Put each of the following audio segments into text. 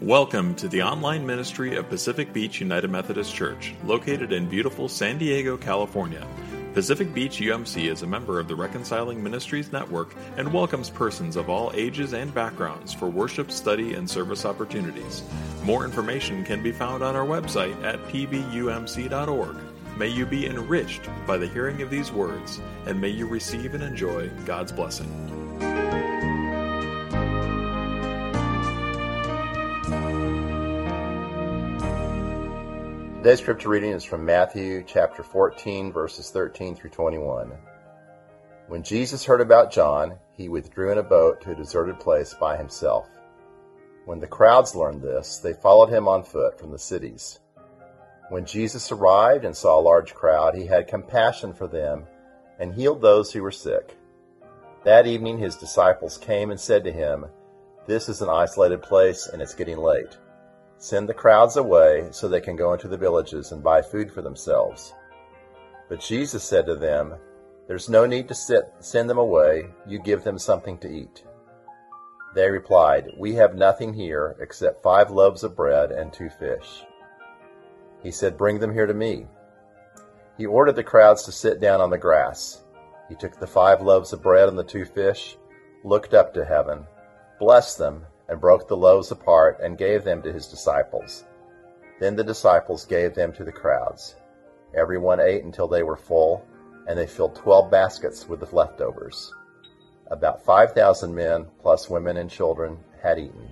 Welcome to the online ministry of Pacific Beach United Methodist Church, located in beautiful San Diego, California. Pacific Beach UMC is a member of the Reconciling Ministries Network and welcomes persons of all ages and backgrounds for worship, study, and service opportunities. More information can be found on our website at pbumc.org. May you be enriched by the hearing of these words, and may you receive and enjoy God's blessing. Today's scripture reading is from Matthew chapter 14, verses 13 through 21. When Jesus heard about John, he withdrew in a boat to a deserted place by himself. When the crowds learned this, they followed him on foot from the cities. When Jesus arrived and saw a large crowd, he had compassion for them and healed those who were sick. That evening his disciples came and said to him, "This is an isolated place and it's getting late. Send the crowds away so they can go into the villages and buy food for themselves." But Jesus said to them, "There's no need to send them away. You give them something to eat." They replied, "We have nothing here except 5 loaves of bread and 2 fish." He said, "Bring them here to me." He ordered the crowds to sit down on the grass. He took the 5 loaves of bread and the 2 fish, looked up to heaven, blessed them, and broke the loaves apart and gave them to his disciples. Then the disciples gave them to the crowds. Everyone ate until they were full, and they filled 12 baskets with the leftovers. About 5,000 men, plus women and children, had eaten.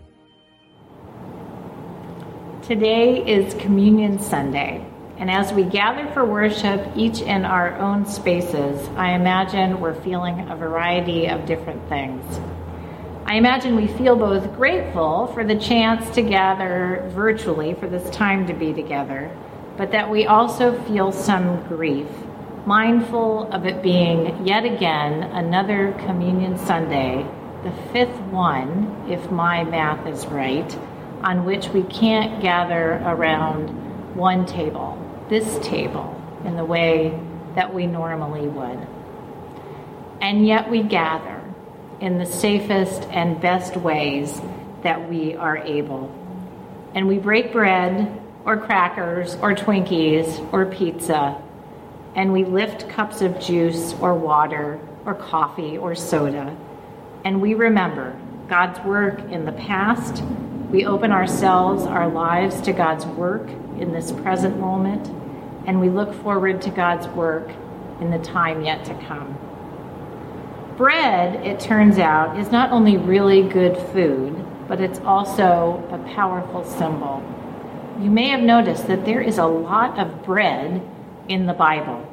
Today is Communion Sunday, and as we gather for worship, each in our own spaces, I imagine we're feeling a variety of different things. I imagine we feel both grateful for the chance to gather virtually for this time to be together, but that we also feel some grief, mindful of it being yet again another Communion Sunday, the 5th one, if my math is right, on which we can't gather around one table, this table, in the way that we normally would. And yet we gather in the safest and best ways that we are able. And we break bread, or crackers, or Twinkies, or pizza, and we lift cups of juice, or water, or coffee, or soda, and we remember God's work in the past. We open ourselves, our lives, to God's work in this present moment, and we look forward to God's work in the time yet to come. Bread, it turns out, is not only really good food, but it's also a powerful symbol. You may have noticed that there is a lot of bread in the Bible.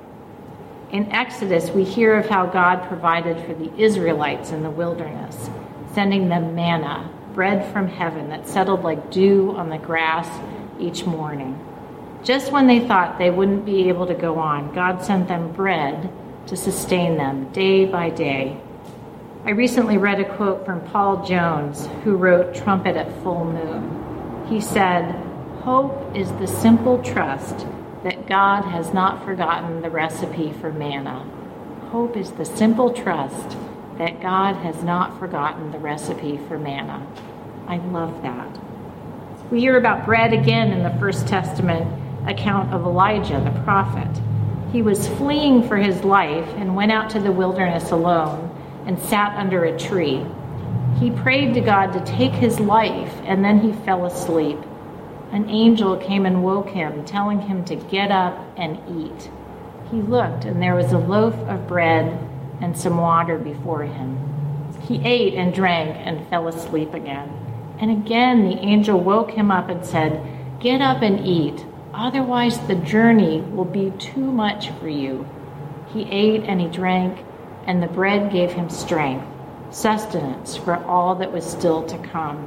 In Exodus, we hear of how God provided for the Israelites in the wilderness, sending them manna, bread from heaven that settled like dew on the grass each morning. Just when they thought they wouldn't be able to go on, God sent them bread to sustain them day by day. I recently read a quote from Paul Jones, who wrote Trumpet at Full Moon. He said, "Hope is the simple trust that God has not forgotten the recipe for manna. Hope is the simple trust that God has not forgotten the recipe for manna." I love that. We hear about bread again in the First Testament account of Elijah, the prophet. He was fleeing for his life and went out to the wilderness alone and sat under a tree. He prayed to God to take his life, and then he fell asleep. An angel came and woke him, telling him to get up and eat. He looked, and there was a loaf of bread and some water before him. He ate and drank and fell asleep again. And again the angel woke him up and said, "Get up and eat. Otherwise, the journey will be too much for you." He ate and he drank, and the bread gave him strength, sustenance for all that was still to come.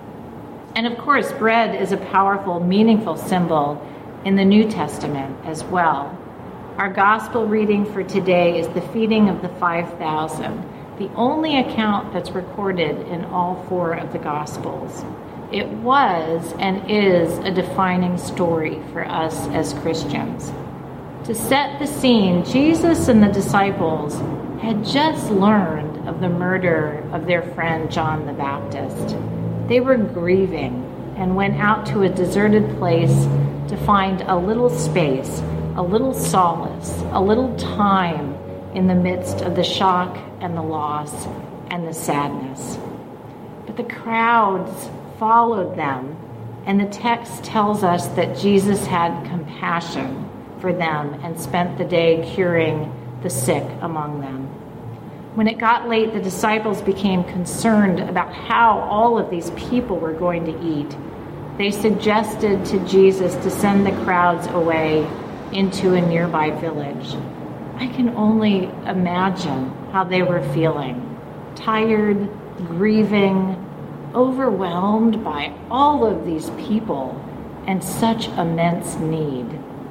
And of course, bread is a powerful, meaningful symbol in the New Testament as well. Our gospel reading for today is the feeding of the 5,000, the only account that's recorded in all 4 of the Gospels. It was and is a defining story for us as Christians. To set the scene, Jesus and the disciples had just learned of the murder of their friend John the Baptist. They were grieving and went out to a deserted place to find a little space, a little solace, a little time in the midst of the shock and the loss and the sadness. But the crowds followed them, and the text tells us that Jesus had compassion for them and spent the day curing the sick among them. When it got late, the disciples became concerned about how all of these people were going to eat. They suggested to Jesus to send the crowds away into a nearby village. I can only imagine how they were feeling. Tired, grieving, overwhelmed by all of these people and such immense need.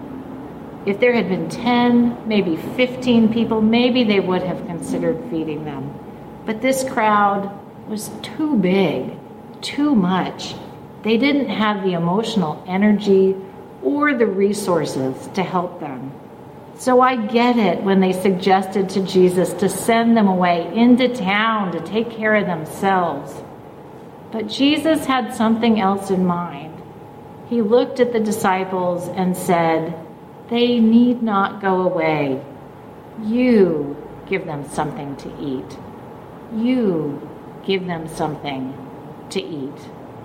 If there had been 10, maybe 15 people, maybe they would have considered feeding them. But this crowd was too big, too much. They didn't have the emotional energy or the resources to help them. So I get it when they suggested to Jesus to send them away into town to take care of themselves. But Jesus had something else in mind. He looked at the disciples and said, "They need not go away. You give them something to eat. You give them something to eat."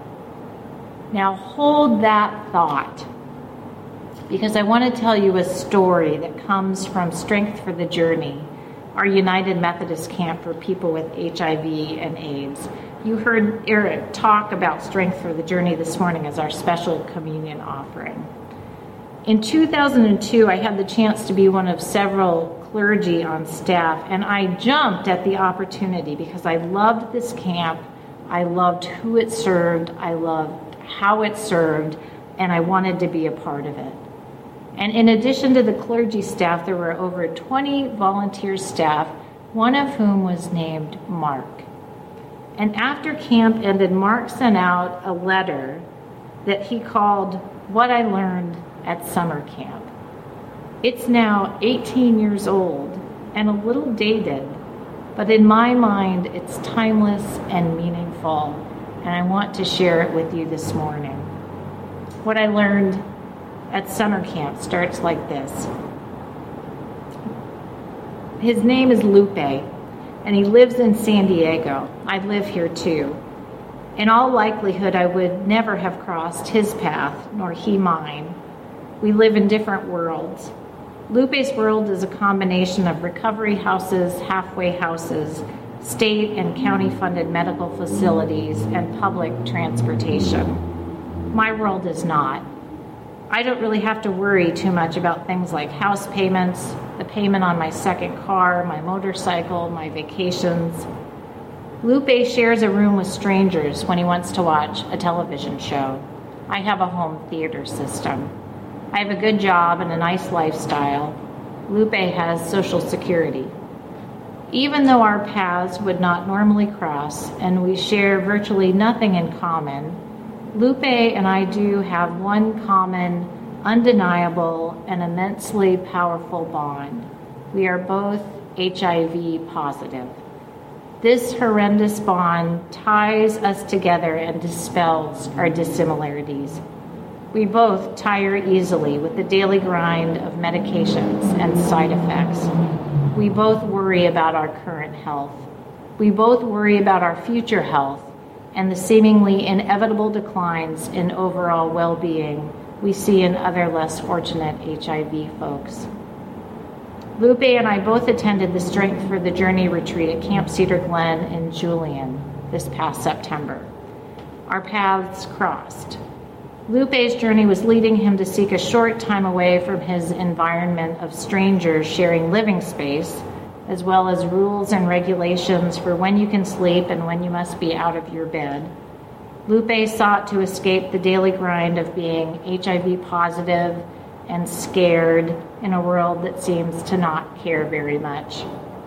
Now hold that thought, because I want to tell you a story that comes from Strength for the Journey, our United Methodist camp for people with HIV and AIDS. You heard Eric talk about Strength for the Journey this morning as our special communion offering. In 2002, I had the chance to be one of several clergy on staff, and I jumped at the opportunity because I loved this camp, I loved who it served, I loved how it served, and I wanted to be a part of it. And in addition to the clergy staff, there were over 20 volunteer staff, one of whom was named Mark. And after camp ended, Mark sent out a letter that he called What I Learned at Summer Camp. It's now 18 years old and a little dated, but in my mind, it's timeless and meaningful, and I want to share it with you this morning. What I learned at summer camp starts like this. His name is Lupe, and he lives in San Diego. I live here too. In all likelihood, I would never have crossed his path, nor he mine. We live in different worlds. Lupe's world is a combination of recovery houses, halfway houses, state and county-funded medical facilities, and public transportation. My world is not. I don't really have to worry too much about things like house payments, the payment on my second car, my motorcycle, my vacations. Lupe shares a room with strangers when he wants to watch a television show. I have a home theater system. I have a good job and a nice lifestyle. Lupe has Social Security. Even though our paths would not normally cross and we share virtually nothing in common, Lupe and I do have one common, undeniable, and immensely powerful bond. We are both HIV positive. This horrendous bond ties us together and dispels our dissimilarities. We both tire easily with the daily grind of medications and side effects. We both worry about our current health. We both worry about our future health and the seemingly inevitable declines in overall well-being we see in other less fortunate HIV folks. Lupe and I both attended the Strength for the Journey retreat at Camp Cedar Glen in Julian this past September. Our paths crossed. Lupe's journey was leading him to seek a short time away from his environment of strangers sharing living space, as well as rules and regulations for when you can sleep and when you must be out of your bed. Lupe sought to escape the daily grind of being HIV positive and scared in a world that seems to not care very much.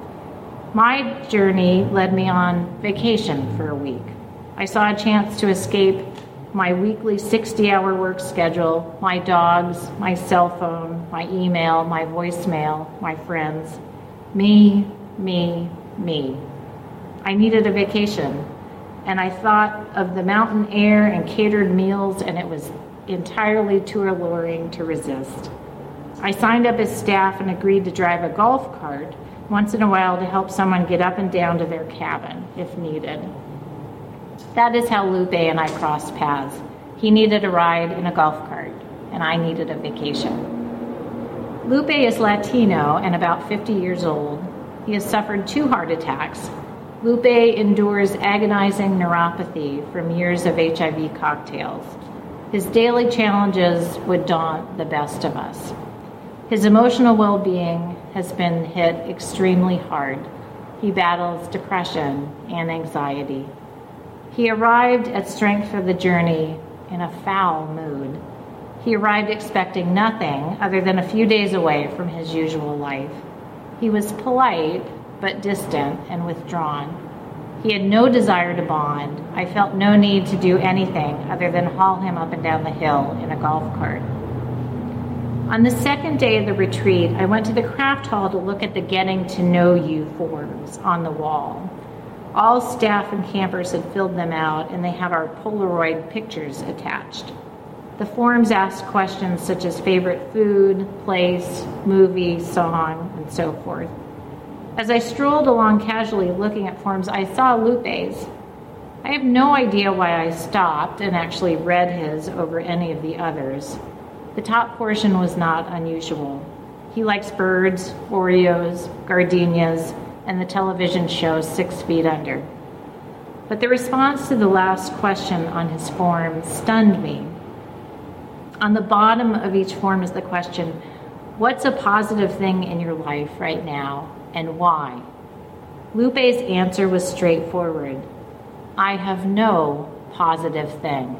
My journey led me on vacation for a week. I saw a chance to escape my weekly 60-hour work schedule, my dogs, my cell phone, my email, my voicemail, my friends. Me. I needed a vacation. and I thought of the mountain air and catered meals, and it was entirely too alluring to resist. I signed up as staff and agreed to drive a golf cart once in a while to help someone get up and down to their cabin if needed. That is how Lupe and I crossed paths. He needed a ride in a golf cart, and I needed a vacation. Lupe is Latino and about 50 years old. He has suffered 2 heart attacks. Lupe endures agonizing neuropathy from years of HIV cocktails. His daily challenges would daunt the best of us. His emotional well-being has been hit extremely hard. He battles depression and anxiety. He arrived at Strength for the Journey in a foul mood. He arrived expecting nothing other than a few days away from his usual life. He was polite, but distant and withdrawn. He had no desire to bond. I felt no need to do anything other than haul him up and down the hill in a golf cart. On the second day of the retreat, I went to the craft hall to look at the Getting to Know You forms on the wall. All staff and campers had filled them out, and they have our Polaroid pictures attached. The forms asked questions such as favorite food, place, movie, song, and so forth. As I strolled along casually looking at forms, I saw Lupe's. I have no idea why I stopped and actually read his over any of the others. The top portion was not unusual. He likes birds, Oreos, gardenias, and the television show 6 Feet Under. But the response to the last question on his form stunned me. On the bottom of each form is the question, what's a positive thing in your life right now, and why? Lupe's answer was straightforward. I have no positive thing.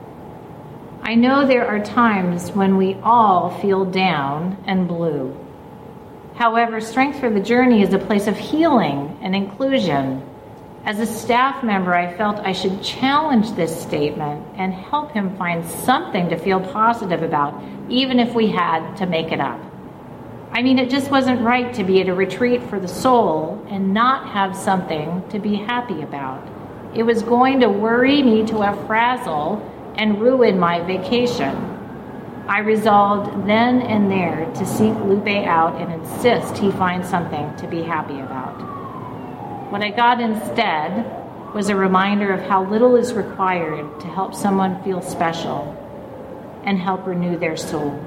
I know there are times when we all feel down and blue. However, Strength for the Journey is a place of healing and inclusion. As a staff member, I felt I should challenge this statement and help him find something to feel positive about, even if we had to make it up. I mean, it just wasn't right to be at a retreat for the soul and not have something to be happy about. It was going to worry me to a frazzle and ruin my vacation. I resolved then and there to seek Lupe out and insist he find something to be happy about. What I got instead was a reminder of how little is required to help someone feel special and help renew their soul.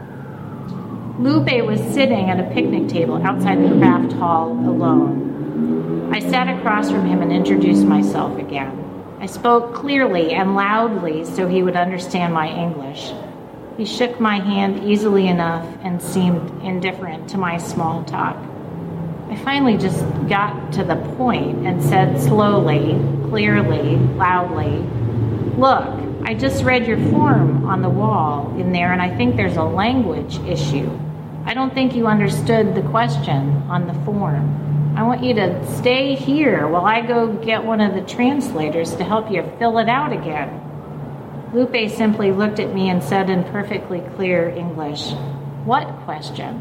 Lupe was sitting at a picnic table outside the craft hall alone. I sat across from him and introduced myself again. I spoke clearly and loudly so he would understand my English. He shook my hand easily enough and seemed indifferent to my small talk. I finally just got to the point and said slowly, clearly, loudly, "Look, I just read your form on the wall in there, and I think there's a language issue. I don't think you understood the question on the form. I want you to stay here while I go get one of the translators to help you fill it out again." Lupe simply looked at me and said in perfectly clear English, "What question?"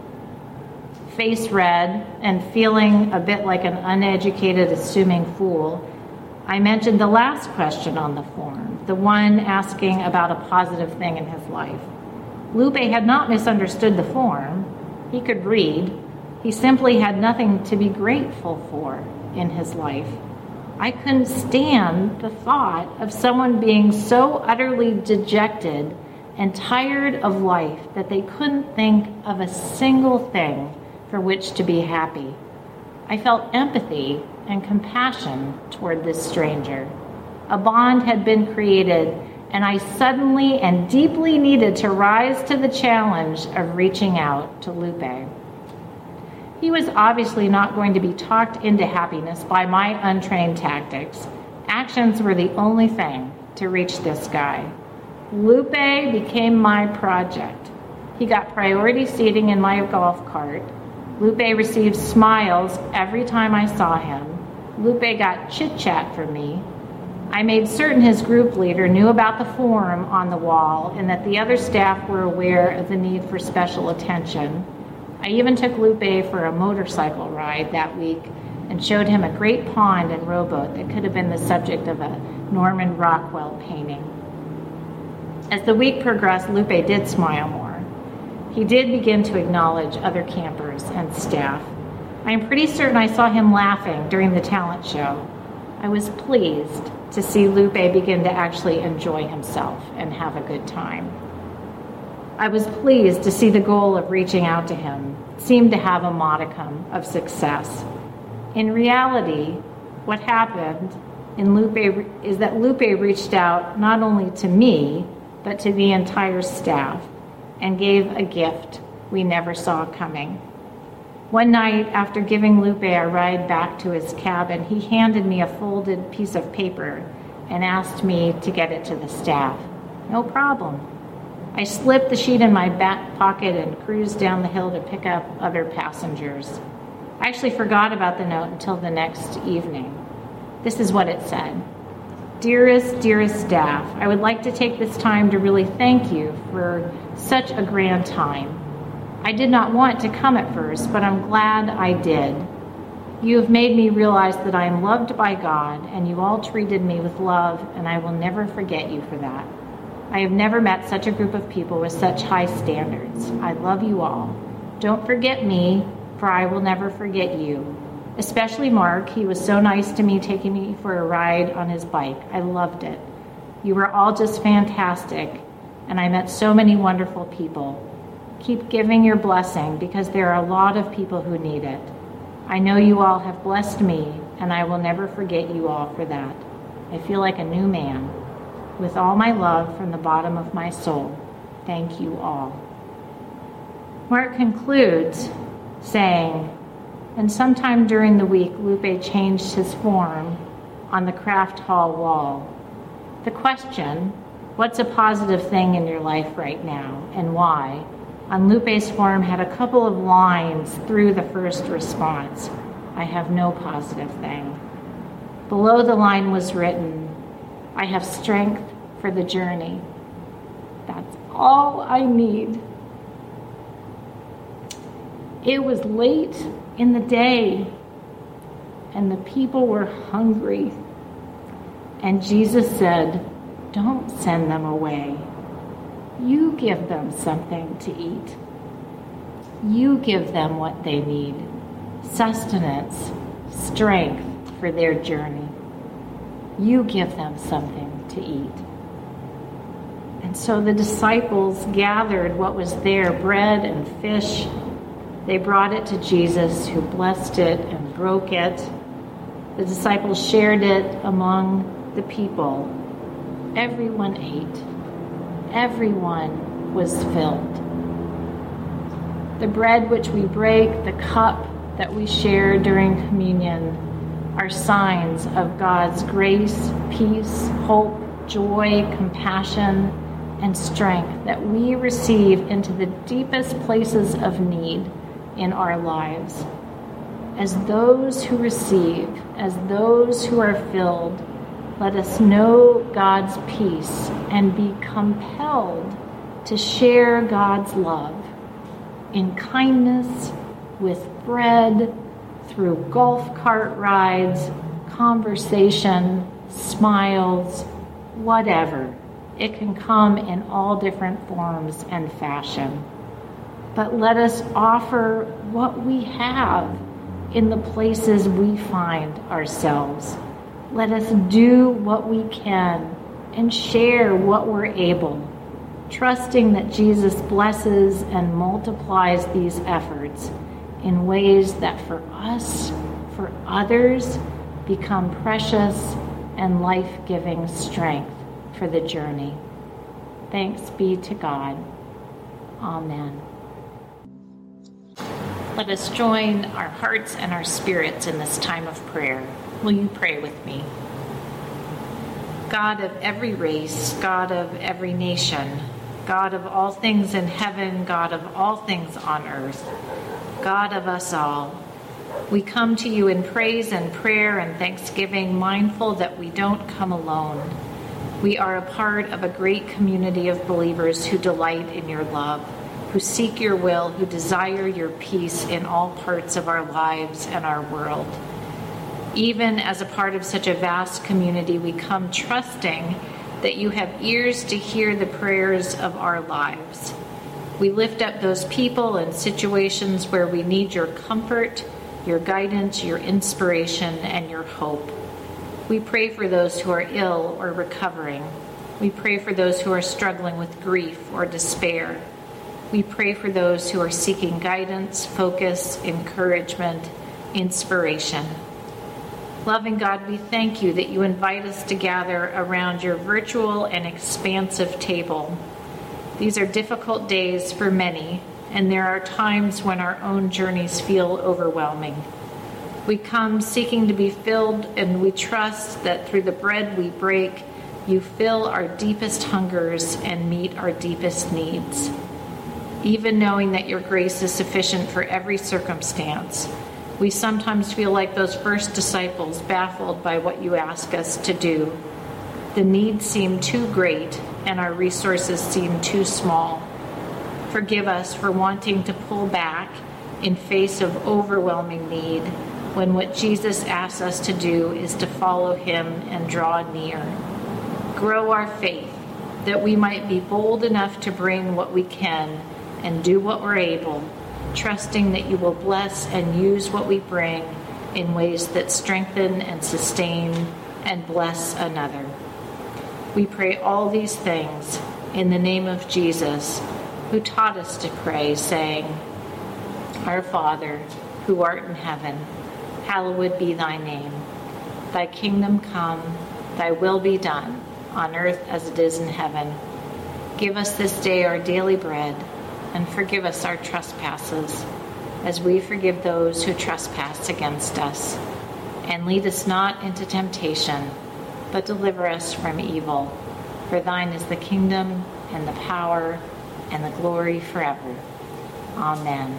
Face red and feeling a bit like an uneducated, assuming fool, I mentioned the last question on the form, the one asking about a positive thing in his life. Lupe had not misunderstood the form. He could read. He simply had nothing to be grateful for in his life. I couldn't stand the thought of someone being so utterly dejected and tired of life that they couldn't think of a single thing for which to be happy. I felt empathy and compassion toward this stranger. A bond had been created, and I suddenly and deeply needed to rise to the challenge of reaching out to Lupe. He was obviously not going to be talked into happiness by my untrained tactics. Actions were the only thing to reach this guy. Lupe became my project. He got priority seating in my golf cart. Lupe received smiles every time I saw him. Lupe got chit-chat from me. I made certain his group leader knew about the form on the wall and that the other staff were aware of the need for special attention. I even took Lupe for a motorcycle ride that week and showed him a great pond and rowboat that could have been the subject of a Norman Rockwell painting. As the week progressed, Lupe did smile more. He did begin to acknowledge other campers and staff. I am pretty certain I saw him laughing during the talent show. I was pleased to see Lupe begin to actually enjoy himself and have a good time. I was pleased to see the goal of reaching out to him seemed to have a modicum of success. In reality, what happened in Lupe is that Lupe reached out not only to me, but to the entire staff and gave a gift we never saw coming. One night, after giving Lupe a ride back to his cabin, he handed me a folded piece of paper and asked me to get it to the staff. No problem. I slipped the sheet in my back pocket and cruised down the hill to pick up other passengers. I actually forgot about the note until the next evening. This is what it said. Dearest staff, I would like to take this time to really thank you for such a grand time. I did not want to come at first, but I'm glad I did. You have made me realize that I am loved by God, and you all treated me with love, and I will never forget you for that. I have never met such a group of people with such high standards. I love you all. Don't forget me, for I will never forget you. Especially Mark. He was so nice to me, taking me for a ride on his bike. I loved it. You were all just fantastic, and I met so many wonderful people. Keep giving your blessing, because there are a lot of people who need it. I know you all have blessed me, and I will never forget you all for that. I feel like a new man. With all my love from the bottom of my soul, thank you all. Mark concludes saying, and sometime during the week, Lupe changed his form on the craft hall wall. The question, what's a positive thing in your life right now and why, on Lupe's form had a couple of lines through the first response. I have no positive thing. Below the line was written, I have strength for the journey. That's all I need. It was late in the day, and the people were hungry. And Jesus said, don't send them away. You give them something to eat. You give them what they need, sustenance, strength for their journey. You give them something to eat. And so the disciples gathered what was there, bread and fish. They brought it to Jesus, who blessed it and broke it. The disciples shared it among the people. Everyone ate. Everyone was filled. The bread which we break, the cup that we share during communion, are signs of God's grace, peace, hope, joy, compassion, and strength that we receive into the deepest places of need in our lives. As those who receive, as those who are filled, let us know God's peace and be compelled to share God's love in kindness, with bread, through golf cart rides, conversation, smiles, whatever. It can come in all different forms and fashion. But let us offer what we have in the places we find ourselves. Let us do what we can and share what we're able, trusting that Jesus blesses and multiplies these efforts in ways that for us, for others, become precious and life-giving strength for the journey. Thanks be to God. Amen. Let us join our hearts and our spirits in this time of prayer. Will you pray with me? God of every race, God of every nation, God of all things in heaven, God of all things on earth, God of us all, we come to you in praise and prayer and thanksgiving, mindful that we don't come alone. We are a part of a great community of believers who delight in your love, who seek your will, who desire your peace in all parts of our lives and our world. Even as a part of such a vast community, we come trusting that you have ears to hear the prayers of our lives. We lift up those people and situations where we need your comfort, your guidance, your inspiration, and your hope. We pray for those who are ill or recovering. We pray for those who are struggling with grief or despair. We pray for those who are seeking guidance, focus, encouragement, inspiration. Loving God, we thank you that you invite us to gather around your virtual and expansive table. These are difficult days for many, and there are times when our own journeys feel overwhelming. We come seeking to be filled, and we trust that through the bread we break, you fill our deepest hungers and meet our deepest needs. Even knowing that your grace is sufficient for every circumstance, we sometimes feel like those first disciples, baffled by what you ask us to do. The needs seem too great, and our resources seem too small. Forgive us for wanting to pull back in face of overwhelming need, when what Jesus asks us to do is to follow him and draw near. Grow our faith, that we might be bold enough to bring what we can and do what we're able, trusting that you will bless and use what we bring in ways that strengthen and sustain and bless another. We pray all these things in the name of Jesus, who taught us to pray, saying, Our Father, who art in heaven, hallowed be thy name. Thy kingdom come, thy will be done, on earth as it is in heaven. Give us this day our daily bread, and forgive us our trespasses, as we forgive those who trespass against us. And lead us not into temptation, but deliver us from evil. For thine is the kingdom, and the power, and the glory forever. Amen.